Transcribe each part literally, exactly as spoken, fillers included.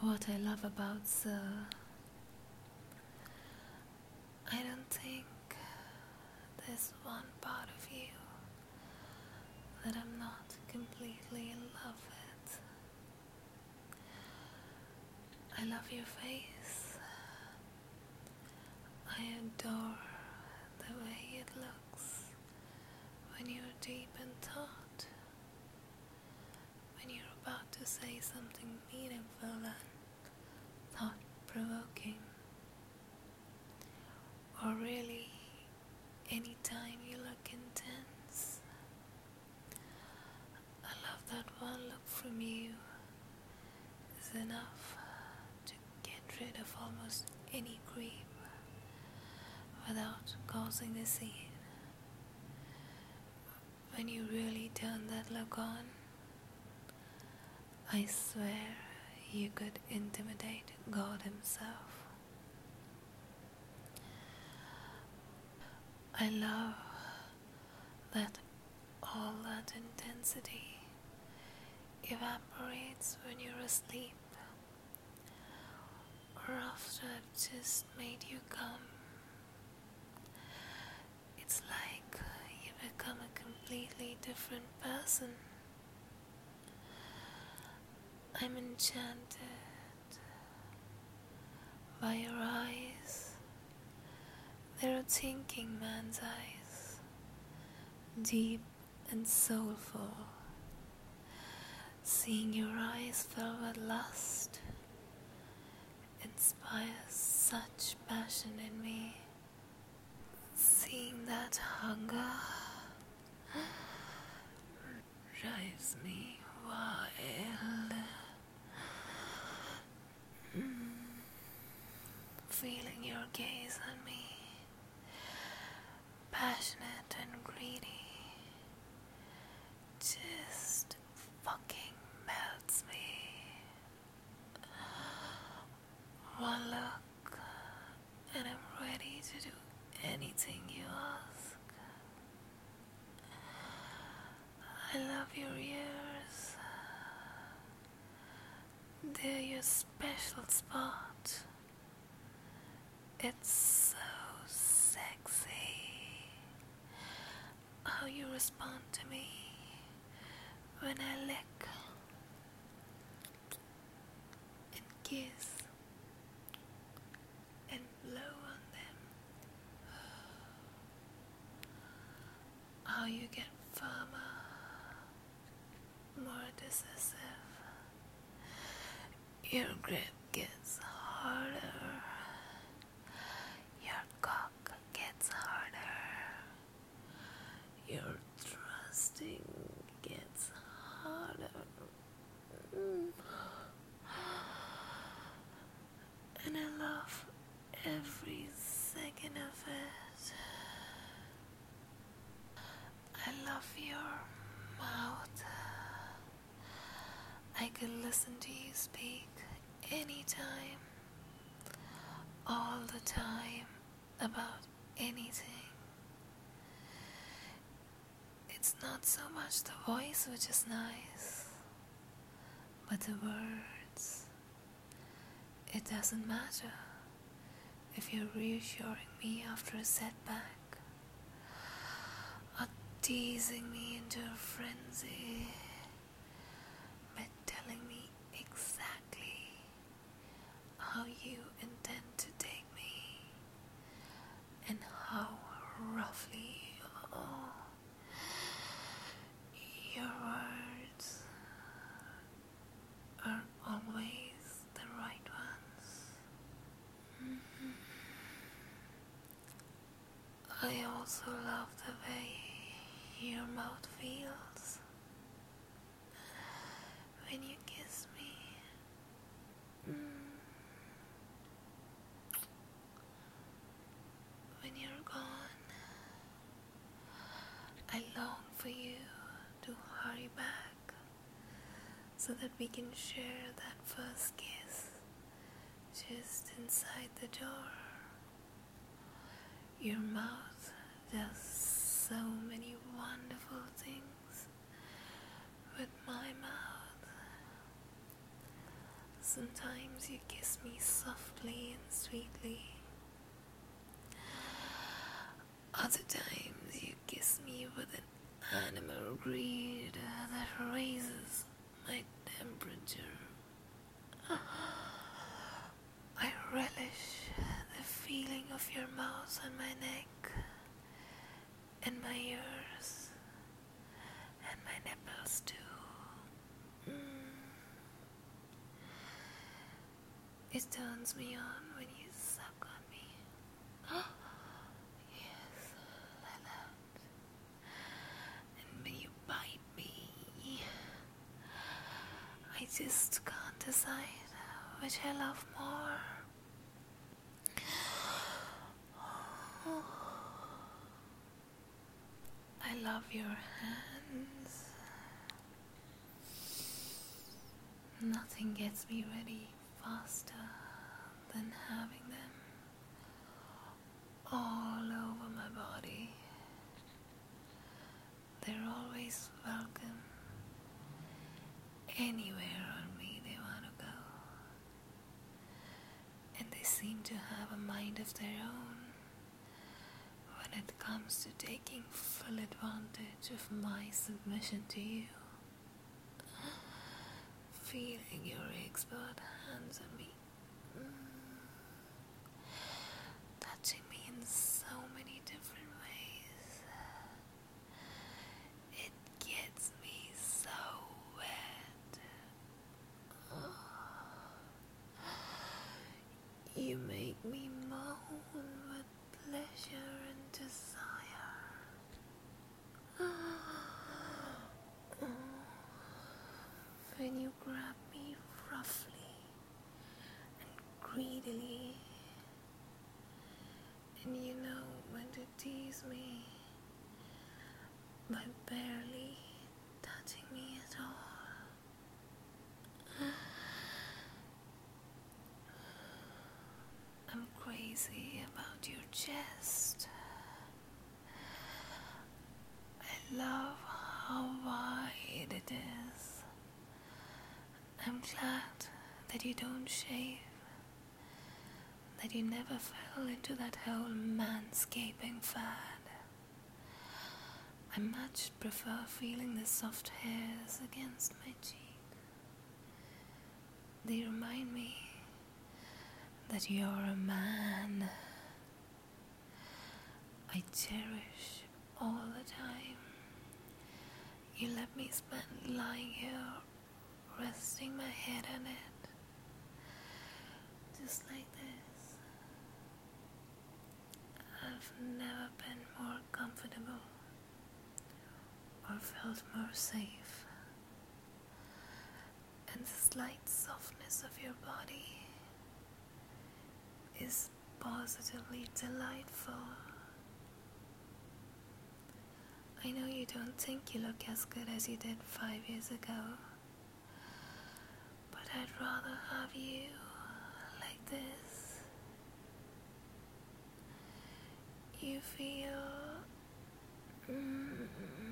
What I love about Sir, I don't think there's one part of you that I'm not completely in love with. I love your face. I adore the way it looks when you're deep in thought, when you're about to say something meaningful and thought-provoking, or really anytime you look intense. I love that one look from you is enough to get rid of almost any grief without causing a scene. When you really turn that look on, I swear you could intimidate God himself. I love that all that intensity evaporates when you're asleep, or after I've just made you come. It's like you become a completely different person. I'm enchanted by your eyes. They're a thinking man's eyes, deep and soulful. Seeing your eyes fill with lust inspires such passion in me. Seeing that hunger drives me wild. Mm. Feeling your gaze on me, passionate and greedy, just fucking melts me. One look and I'm ready to do anything you ask. I love your ears. They're your special spot. It's so sexy how you respond to me when I lick and kiss and blow on them. How you get firmer, more decisive. Your grip gets harder. Your cock gets harder. Your thrusting gets harder. Mm. And I love every second of it. I love your mouth. I could listen to you speak anytime, all the time, about anything. It's not so much the voice which is nice, but the words. It doesn't matter if you're reassuring me after a setback, or teasing me into a frenzy by telling me exactly how you intend to take me and how roughly. Oh, your words are always the right ones. Mm-hmm. I also love the way your mouth feels when you kiss me. Mm. When you're gone, I long for you to hurry back so that we can share that first kiss just inside the door. Your mouth does so many wonderful things with my mouth. Sometimes you kiss me softly and sweetly. Other times you kiss me with an animal greed that raises my temperature. I relish the feeling of your mouth on my neck and my ears and my nipples too. Mm. It turns me on when you suck on me. Yes, like that. And when you bite me, I just can't decide which I love more. I love your hands. Nothing gets me ready faster than having them all over my body. They're always welcome anywhere on me they want to go. And they seem to have a mind of their own when it comes to taking full advantage of my submission to you. Feeling your expert hands on me, mm. touching me in so many different ways. It gets me so wet. You make me moan with pleasure and desire. When you grab me roughly and greedily, and you know when to tease me by barely touching me at all. I'm crazy about your chest. I love how wide it is. I'm glad that you don't shave, that you never fell into that whole manscaping fad. I much prefer feeling the soft hairs against my cheek. They remind me that you're a man I cherish all the time. You let me spend lying here, resting my head on it, just like this. I've never been more comfortable or felt more safe. And the slight softness of your body is positively delightful. I know you don't think you look as good as you did five years ago, but I'd rather have you like this. You feel mm,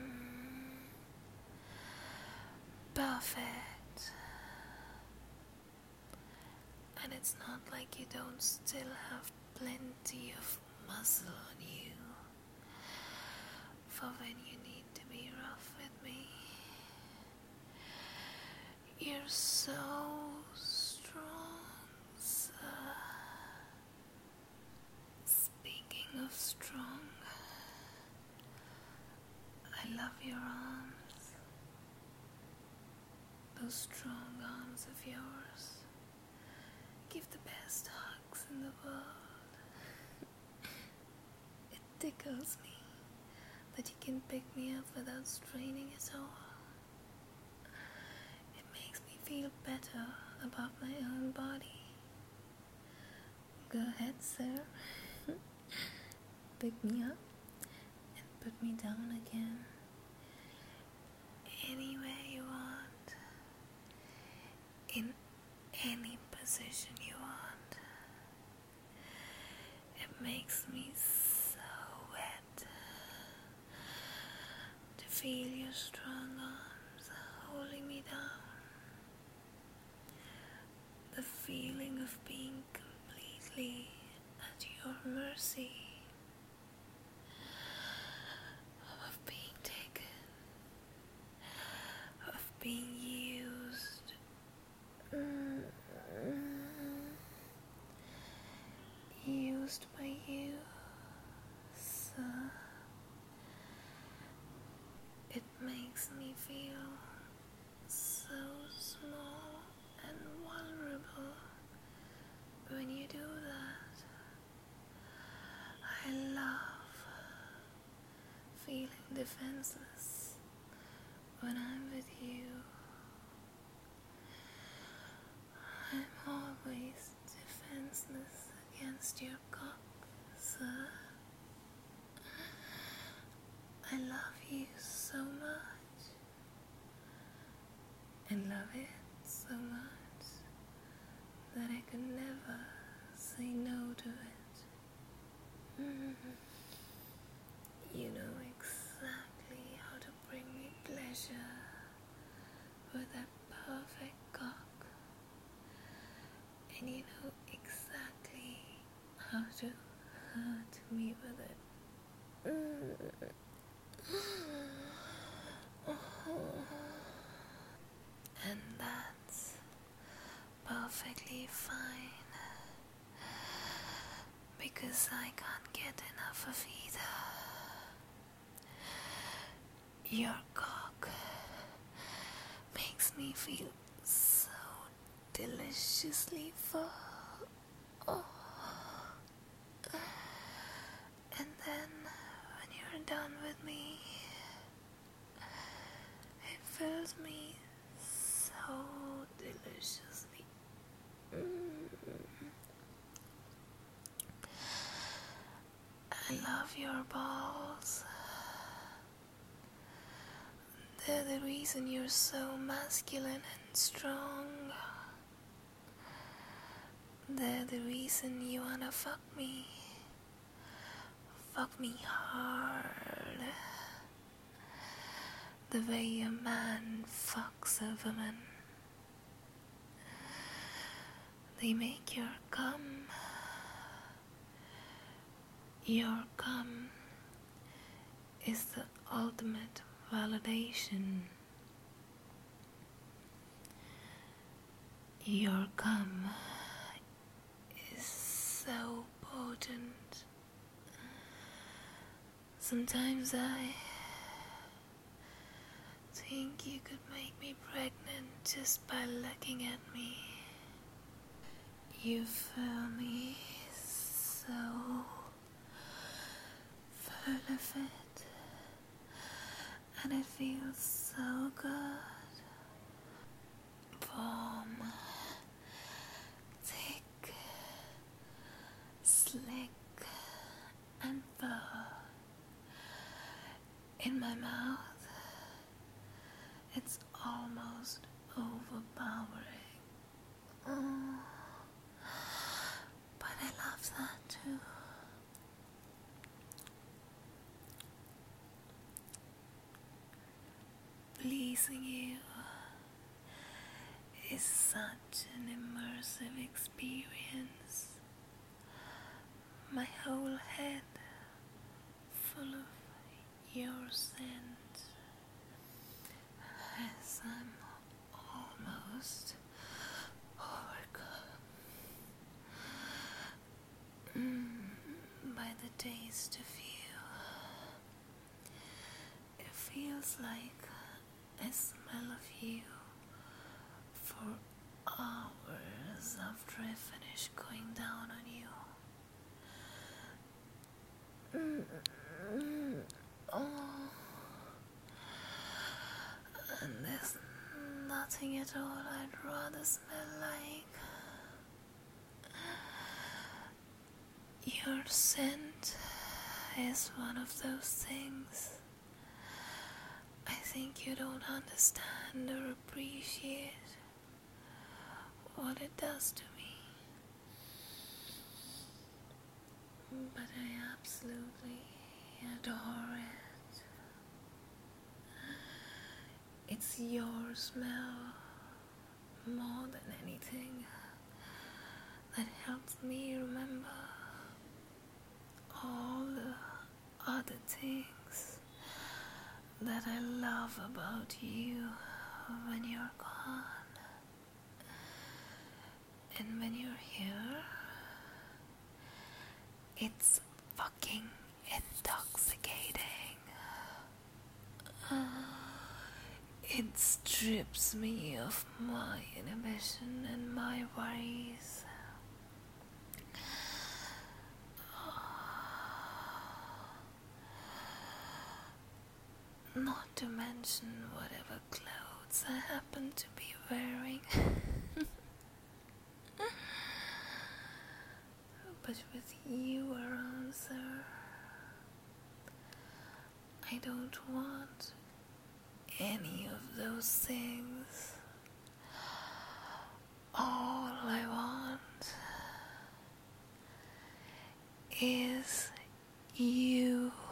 perfect, and it's not like you don't still have plenty of muscle on you for when you need to be rough with me. You're so strong, sir. Speaking of strong, I love your arms. Those strong arms of yours give the best hugs in the world. It tickles me that you can pick me up without straining at all. It makes me feel better about my own body. Go ahead, sir. Pick me up and put me down again. Any way you want. In any position you want. It makes me so wet to feel your strong arms holding me down. feeling of being completely at your mercy, of being taken, of being used, mm, used by you, sir. It makes me feel so small and vulnerable when you do that. I love feeling defenseless when I'm with you. I'm always defenseless against your cock, sir. I love you so much, and love it so much that I can never say no to it. Mm. You know exactly how to bring me pleasure with that perfect cock, and you know exactly how to hurt me with it. Mm. And that's perfectly fine, because I can't get enough of either. Your cock makes me feel so deliciously full. Oh. And then when you're done with me, it fills me so deliciously. Mm. I love your balls. They're the reason you're so masculine and strong. They're the reason you wanna fuck me. Fuck me hard. The way a man fucks a woman. They make your cum. Your cum is the ultimate validation. Your cum is so potent. Sometimes I think you could make me pregnant just by looking at me. You fill me so full of it, and it feels so good. Warm, thick, slick, and full. In my mouth, it's almost overpowering. Oh, but I love that too. Pleasing you is such an immersive experience. My whole head full of your scent as I'm almost overcome mm, by the taste of you. It feels like I smell of you for hours after I finish going down on you. Mm, mm, oh. And there's nothing at all I'd rather smell like. Your scent is one of those things I think you don't understand or appreciate what it does to me. But I absolutely adore it. It's your smell more than anything. that helps me remember all the other things that I love about you when you're gone. And when you're here, it's fucking intoxicating. It strips me of my inhibition and my worries. Not to mention whatever clothes I happen to be wearing. But with you around, sir, I don't want any of those things. All I want is you.